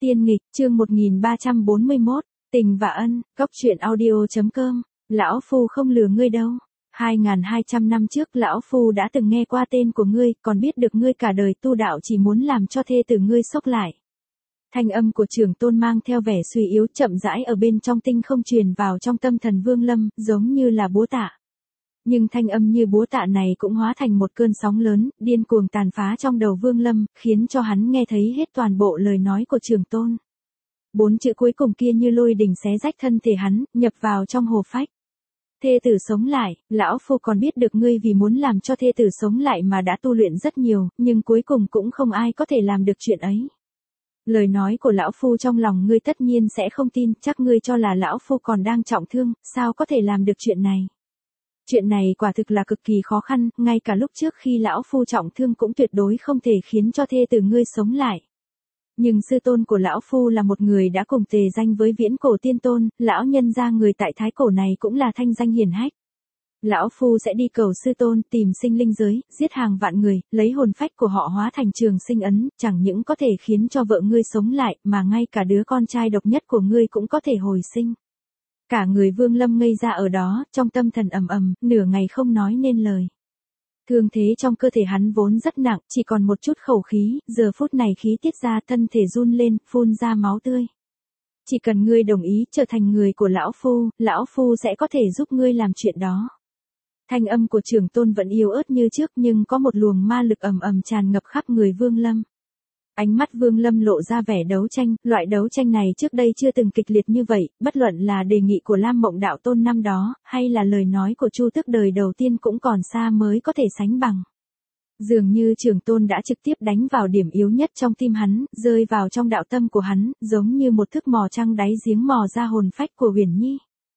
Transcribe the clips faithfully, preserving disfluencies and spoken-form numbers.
Tiên nghịch, chương một nghìn ba trăm bốn mươi mốt, tình và ân, cốc truyện audio.com, lão phu không lừa ngươi đâu. hai nghìn hai trăm năm trước lão phu đã từng nghe qua tên của ngươi, còn biết được ngươi cả đời tu đạo chỉ muốn làm cho thê tử ngươi sốc lại. Thanh âm của Trưởng Tôn mang theo vẻ suy yếu chậm rãi ở bên trong tinh không truyền vào trong tâm thần Vương Lâm, giống như là búa tạ. Nhưng thanh âm như búa tạ này cũng hóa thành một cơn sóng lớn, điên cuồng tàn phá trong đầu Vương Lâm, khiến cho hắn nghe thấy hết toàn bộ lời nói của Trưởng Tôn. Bốn chữ cuối cùng kia như lôi đình xé rách thân thể hắn, nhập vào trong hồ phách. Thê tử sống lại, lão phu còn biết được ngươi vì muốn làm cho thê tử sống lại mà đã tu luyện rất nhiều, nhưng cuối cùng cũng không ai có thể làm được chuyện ấy. Lời nói của lão phu trong lòng ngươi tất nhiên sẽ không tin, chắc ngươi cho là lão phu còn đang trọng thương, sao có thể làm được chuyện này. Chuyện này quả thực là cực kỳ khó khăn, ngay cả lúc trước khi lão phu trọng thương cũng tuyệt đối không thể khiến cho thê tử ngươi sống lại. Nhưng sư tôn của lão phu là một người đã cùng tề danh với viễn cổ tiên tôn, lão nhân gia người tại thái cổ này cũng là thanh danh hiển hách. Lão phu sẽ đi cầu sư tôn, tìm sinh linh giới, giết hàng vạn người, lấy hồn phách của họ hóa thành trường sinh ấn, chẳng những có thể khiến cho vợ ngươi sống lại, mà ngay cả đứa con trai độc nhất của ngươi cũng có thể hồi sinh. Cả người Vương Lâm ngây ra ở đó, trong tâm thần ầm ầm, nửa ngày không nói nên lời. Thương thế trong cơ thể hắn vốn rất nặng, chỉ còn một chút khẩu khí, giờ phút này khí tiết ra thân thể run lên, phun ra máu tươi. Chỉ cần ngươi đồng ý trở thành người của lão phu, lão phu sẽ có thể giúp ngươi làm chuyện đó. Thanh âm của Trưởng Tôn vẫn yếu ớt như trước nhưng có một luồng ma lực ầm ầm tràn ngập khắp người Vương Lâm. Ánh mắt Vương Lâm lộ ra vẻ đấu tranh, loại đấu tranh này trước đây chưa từng kịch liệt như vậy, bất luận là đề nghị của Lam Mộng Đạo Tôn năm đó, hay là lời nói của Chu Tước đời đầu tiên cũng còn xa mới có thể sánh bằng. Dường như Trưởng Tôn đã trực tiếp đánh vào điểm yếu nhất trong tim hắn, rơi vào trong đạo tâm của hắn, giống như một thức mò trăng đáy giếng mò ra hồn phách của Uyển Nhi.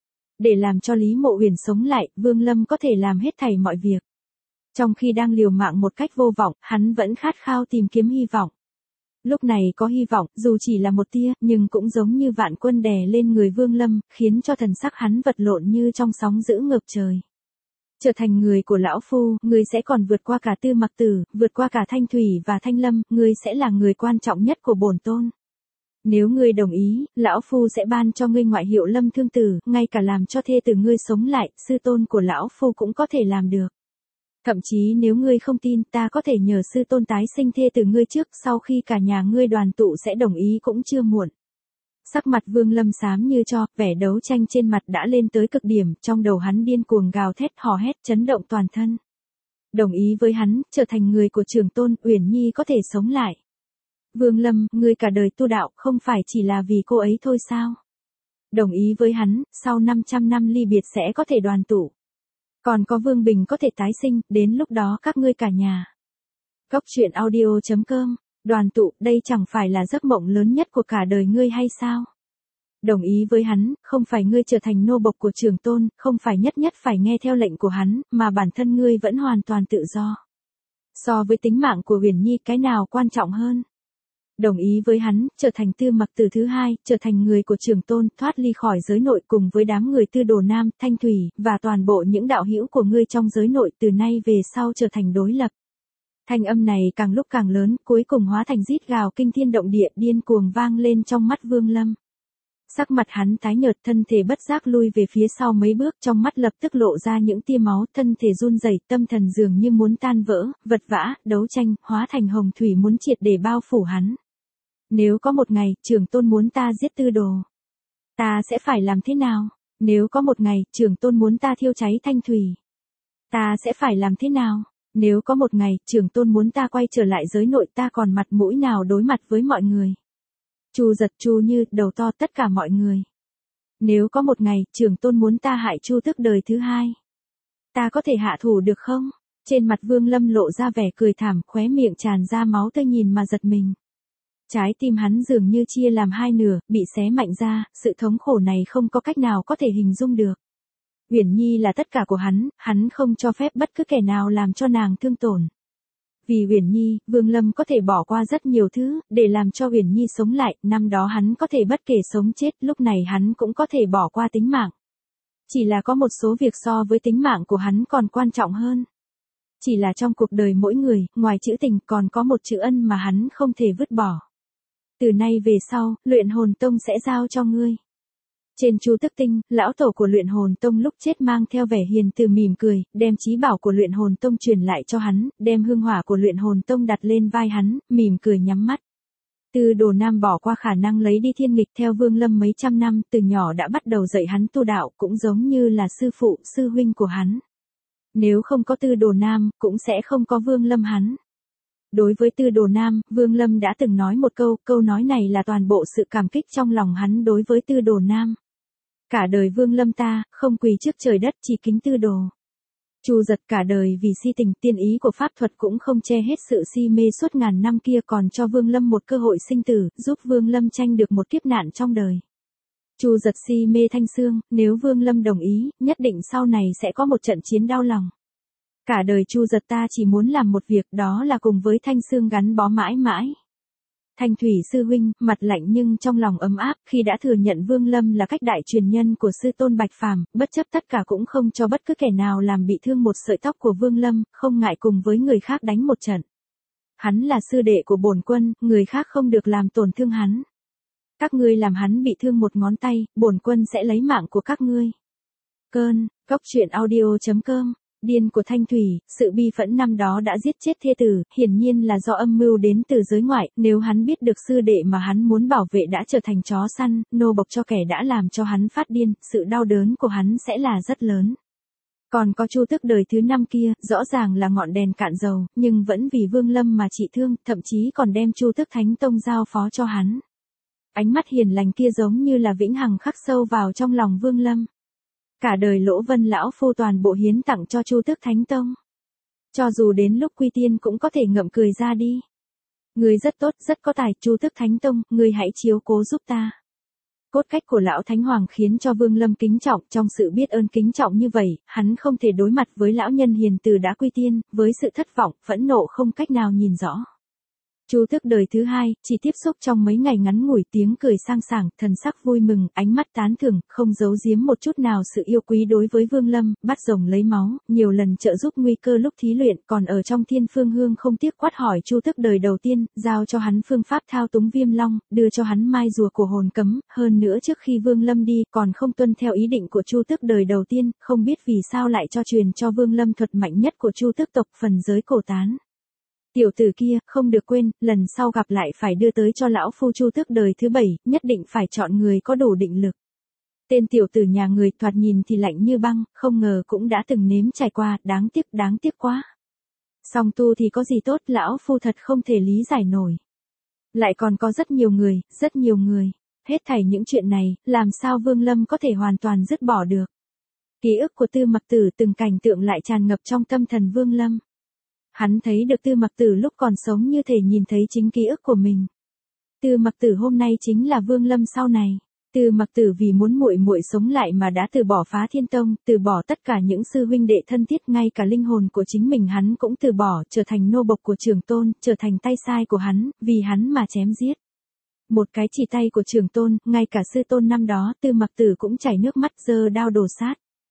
Để làm cho Lý Mộ Uyển sống lại, Vương Lâm có thể làm hết thảy mọi việc. Trong khi đang liều mạng một cách vô vọng, hắn vẫn khát khao tìm kiếm hy vọng. Lúc này có hy vọng, dù chỉ là một tia, nhưng cũng giống như vạn quân đè lên người Vương Lâm, khiến cho thần sắc hắn vật lộn như trong sóng dữ ngập trời. Trở thành người của lão phu, ngươi sẽ còn vượt qua cả Tư Mặc Tử, vượt qua cả Thanh Thủy và Thanh Lâm, ngươi sẽ là người quan trọng nhất của bổn tôn. Nếu ngươi đồng ý, lão phu sẽ ban cho ngươi ngoại hiệu Lâm Thương Tử, ngay cả làm cho thê tử ngươi sống lại, sư tôn của lão phu cũng có thể làm được. Thậm chí nếu ngươi không tin, ta có thể nhờ sư tôn tái sinh thê tử ngươi trước, sau khi cả nhà ngươi đoàn tụ sẽ đồng ý cũng chưa muộn. Sắc mặt Vương Lâm xám như tro, vẻ đấu tranh trên mặt đã lên tới cực điểm, trong đầu hắn điên cuồng gào thét hò hét chấn động toàn thân. Đồng ý với hắn, trở thành người của Trưởng Tôn, Uyển Nhi có thể sống lại. Vương Lâm, ngươi cả đời tu đạo, không phải chỉ là vì cô ấy thôi sao? Đồng ý với hắn, sau năm trăm năm ly biệt sẽ có thể đoàn tụ. Còn có Vương Bình có thể tái sinh, đến lúc đó các ngươi cả nhà. Cốc truyện audio.com, đoàn tụ, đây chẳng phải là giấc mộng lớn nhất của cả đời ngươi hay sao? Đồng ý với hắn, không phải ngươi trở thành nô bộc của Trưởng Tôn, không phải nhất nhất phải nghe theo lệnh của hắn, mà bản thân ngươi vẫn hoàn toàn tự do. So với tính mạng của Uyển Nhi, cái nào quan trọng hơn? Đồng ý với hắn, trở thành Tư Mặc Tử thứ hai, trở thành người của Trưởng Tôn, thoát ly khỏi giới nội cùng với đám người Tư Đồ Nam, Thanh Thủy, và toàn bộ những đạo hữu của ngươi trong giới nội từ nay về sau trở thành đối lập. Thanh âm này càng lúc càng lớn, cuối cùng hóa thành rít gào kinh thiên động địa điên cuồng vang lên trong mắt Vương Lâm. Sắc mặt hắn tái nhợt, thân thể bất giác lui về phía sau mấy bước, trong mắt lập tức lộ ra những tia máu, thân thể run rẩy, tâm thần dường như muốn tan vỡ, vật vã, đấu tranh, hóa thành hồng thủy muốn triệt để bao phủ hắn. Nếu có một ngày, Trưởng Tôn muốn ta giết Tư Đồ, ta sẽ phải làm thế nào? Nếu có một ngày, Trưởng Tôn muốn ta thiêu cháy Thanh Thủy, ta sẽ phải làm thế nào? Nếu có một ngày, Trưởng Tôn muốn ta quay trở lại giới nội, ta còn mặt mũi nào đối mặt với mọi người? Chu Giật, Chu Như, Đầu To, tất cả mọi người. Nếu có một ngày, Trưởng Tôn muốn ta hại Chu Tước đời thứ hai, ta có thể hạ thủ được không? Trên mặt Vương Lâm lộ ra vẻ cười thảm, khóe miệng tràn ra máu tươi nhìn mà giật mình. Trái tim hắn dường như chia làm hai nửa, bị xé mạnh ra, sự thống khổ này không có cách nào có thể hình dung được. Uyển Nhi là tất cả của hắn, hắn không cho phép bất cứ kẻ nào làm cho nàng thương tổn. Vì Uyển Nhi, Vương Lâm có thể bỏ qua rất nhiều thứ, để làm cho Uyển Nhi sống lại, năm đó hắn có thể bất kể sống chết, lúc này hắn cũng có thể bỏ qua tính mạng. Chỉ là có một số việc so với tính mạng của hắn còn quan trọng hơn. Chỉ là trong cuộc đời mỗi người, ngoài chữ tình còn có một chữ ân mà hắn không thể vứt bỏ. Từ nay về sau, luyện hồn tông sẽ giao cho ngươi. Trên Chu Tức Tinh, lão tổ của luyện hồn tông lúc chết mang theo vẻ hiền từ mỉm cười, đem chí bảo của luyện hồn tông truyền lại cho hắn, đem hương hỏa của luyện hồn tông đặt lên vai hắn, mỉm cười nhắm mắt. Tư Đồ Nam bỏ qua khả năng lấy đi thiên nghịch theo Vương Lâm mấy trăm năm, từ nhỏ đã bắt đầu dạy hắn tu đạo, cũng giống như là sư phụ, sư huynh của hắn. Nếu không có Tư Đồ Nam, cũng sẽ không có Vương Lâm hắn. Đối với Tư Đồ Nam, Vương Lâm đã từng nói một câu, câu nói này là toàn bộ sự cảm kích trong lòng hắn đối với Tư Đồ Nam. Cả đời Vương Lâm ta, không quỳ trước trời đất chỉ kính Tư Đồ. Chu Giật cả đời vì si tình, tiên ý của pháp thuật cũng không che hết sự si mê suốt ngàn năm kia, còn cho Vương Lâm một cơ hội sinh tử, giúp Vương Lâm tranh được một kiếp nạn trong đời. Chu Giật si mê Thanh Xương, nếu Vương Lâm đồng ý, nhất định sau này sẽ có một trận chiến đau lòng. Cả đời Chu Giật ta chỉ muốn làm một việc, đó là cùng với Thanh Xương gắn bó mãi mãi. Thanh Thủy sư huynh, mặt lạnh nhưng trong lòng ấm áp, khi đã thừa nhận Vương Lâm là cách đại truyền nhân của sư tôn Bạch Phàm, bất chấp tất cả cũng không cho bất cứ kẻ nào làm bị thương một sợi tóc của Vương Lâm, không ngại cùng với người khác đánh một trận. Hắn là sư đệ của bổn quân, người khác không được làm tổn thương hắn. Các ngươi làm hắn bị thương một ngón tay, bổn quân sẽ lấy mạng của các ngươi. Cơn, góc truyện audio chấm com. Điên của Thanh Thủy, sự bi phẫn năm đó đã giết chết thê tử, hiển nhiên là do âm mưu đến từ giới ngoại, nếu hắn biết được sư đệ mà hắn muốn bảo vệ đã trở thành chó săn, nô bộc cho kẻ đã làm cho hắn phát điên, sự đau đớn của hắn sẽ là rất lớn. Còn có Chu Tức đời thứ năm kia, rõ ràng là ngọn đèn cạn dầu, nhưng vẫn vì Vương Lâm mà trị thương, thậm chí còn đem Chu Tức Thánh Tông giao phó cho hắn. Ánh mắt hiền lành kia giống như là vĩnh hằng khắc sâu vào trong lòng Vương Lâm. Cả đời Lỗ Vân lão phu toàn bộ hiến tặng cho Chu Tức Thánh Tông. Cho dù đến lúc quy tiên cũng có thể ngậm cười ra đi. Ngươi rất tốt, rất có tài, Chu Tức Thánh Tông, ngươi hãy chiếu cố giúp ta. Cốt cách của lão Thánh Hoàng khiến cho Vương Lâm kính trọng, trong sự biết ơn kính trọng như vậy, hắn không thể đối mặt với lão nhân hiền từ đã quy tiên, với sự thất vọng, phẫn nộ không cách nào nhìn rõ. Chu Tức đời thứ hai, chỉ tiếp xúc trong mấy ngày ngắn ngủi, tiếng cười sang sảng, thần sắc vui mừng, ánh mắt tán thưởng, không giấu giếm một chút nào sự yêu quý đối với Vương Lâm, bắt rồng lấy máu, nhiều lần trợ giúp nguy cơ lúc thí luyện, còn ở trong Thiên Phương Hương không tiếc quát hỏi Chu Tức đời đầu tiên, giao cho hắn phương pháp thao túng Viêm Long, đưa cho hắn mai rùa của hồn cấm, hơn nữa trước khi Vương Lâm đi, còn không tuân theo ý định của Chu Tức đời đầu tiên, không biết vì sao lại cho truyền cho Vương Lâm thuật mạnh nhất của Chu Tức tộc, phần giới cổ tán. Tiểu tử kia, không được quên, lần sau gặp lại phải đưa tới cho lão phu Chu Tức đời thứ bảy, nhất định phải chọn người có đủ định lực. Tên tiểu tử nhà người thoạt nhìn thì lạnh như băng, không ngờ cũng đã từng nếm trải qua, đáng tiếc, đáng tiếc quá. Song tu thì có gì tốt, lão phu thật không thể lý giải nổi. Lại còn có rất nhiều người, rất nhiều người. Hết thảy những chuyện này, làm sao Vương Lâm có thể hoàn toàn dứt bỏ được. Ký ức của Tư Mặc Tử từng cảnh tượng lại tràn ngập trong tâm thần Vương Lâm. Hắn thấy được Tư Mặc Tử lúc còn sống như thể nhìn thấy chính ký ức của mình. Tư Mặc Tử hôm nay chính là Vương Lâm sau này. Tư Mặc Tử vì muốn muội muội sống lại mà đã từ bỏ Phá Thiên Tông, từ bỏ tất cả những sư huynh đệ thân thiết, ngay cả linh hồn của chính mình hắn cũng từ bỏ, trở thành nô bộc của Trường Tôn, trở thành tay sai của hắn, vì hắn mà chém giết. Một cái chỉ tay của Trường Tôn, ngay cả sư tôn năm đó, Tư Mặc Tử cũng chảy nước mắt giơ đao đổ sát.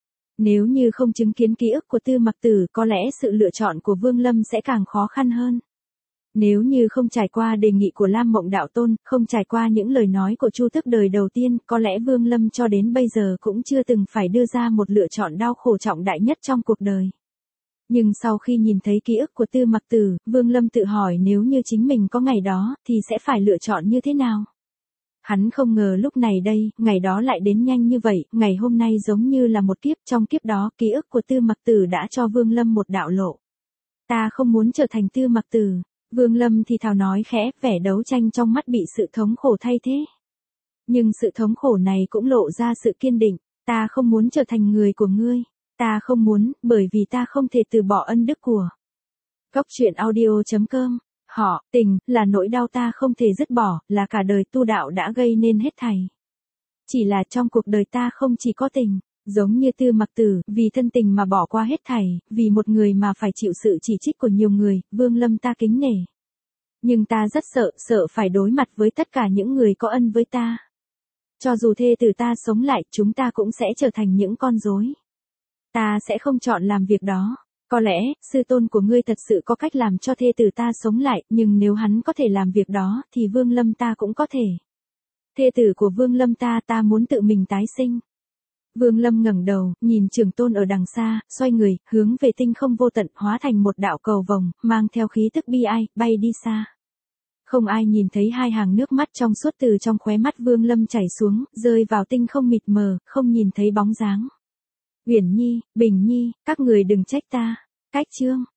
Nếu như không chứng kiến ký ức của Tư Mặc Tử, có lẽ sự lựa chọn của Vương Lâm sẽ càng khó khăn hơn. Nếu như không trải qua đề nghị của Lam Mộng Đạo Tôn, không trải qua những lời nói của Chu Tức đời đầu tiên, có lẽ Vương Lâm cho đến bây giờ cũng chưa từng phải đưa ra một lựa chọn đau khổ trọng đại nhất trong cuộc đời. Nhưng sau khi nhìn thấy ký ức của Tư Mặc Tử, Vương Lâm tự hỏi nếu như chính mình có ngày đó, thì sẽ phải lựa chọn như thế nào? Hắn không ngờ lúc này đây, ngày đó lại đến nhanh như vậy, ngày hôm nay giống như là một kiếp, trong kiếp đó, ký ức của Tư Mặc Tử đã cho Vương Lâm một đạo lộ. Ta không muốn trở thành Tư Mặc Tử. Vương Lâm thì thào nói khẽ, vẻ đấu tranh trong mắt bị sự thống khổ thay thế. Nhưng sự thống khổ này cũng lộ ra sự kiên định, ta không muốn trở thành người của ngươi. Ta không muốn, bởi vì ta không thể từ bỏ ân đức của. Góc truyện audio chấm com. Họ, tình, là nỗi đau ta không thể dứt bỏ, là cả đời tu đạo đã gây nên hết thảy. Chỉ là trong cuộc đời ta không chỉ có tình, giống như Tư Mặc Tử, vì thân tình mà bỏ qua hết thảy, vì một người mà phải chịu sự chỉ trích của nhiều người, Vương Lâm ta kính nể. Nhưng ta rất sợ, sợ phải đối mặt với tất cả những người có ân với ta. Cho dù thê tử ta sống lại, chúng ta cũng sẽ trở thành những con rối. Ta sẽ không chọn làm việc đó. Có lẽ, sư tôn của ngươi thật sự có cách làm cho thê tử ta sống lại, nhưng nếu hắn có thể làm việc đó, thì Vương Lâm ta cũng có thể. Thê tử của Vương Lâm ta ta muốn tự mình tái sinh. Vương Lâm ngẩng đầu, nhìn trưởng tôn ở đằng xa, xoay người, hướng về tinh không vô tận, hóa thành một đạo cầu vồng, mang theo khí tức bi ai, bay đi xa. Không ai nhìn thấy hai hàng nước mắt trong suốt từ trong khóe mắt Vương Lâm chảy xuống, rơi vào tinh không mịt mờ, không nhìn thấy bóng dáng. Uyển Nhi, Bình Nhi, các người đừng trách ta. Cách chương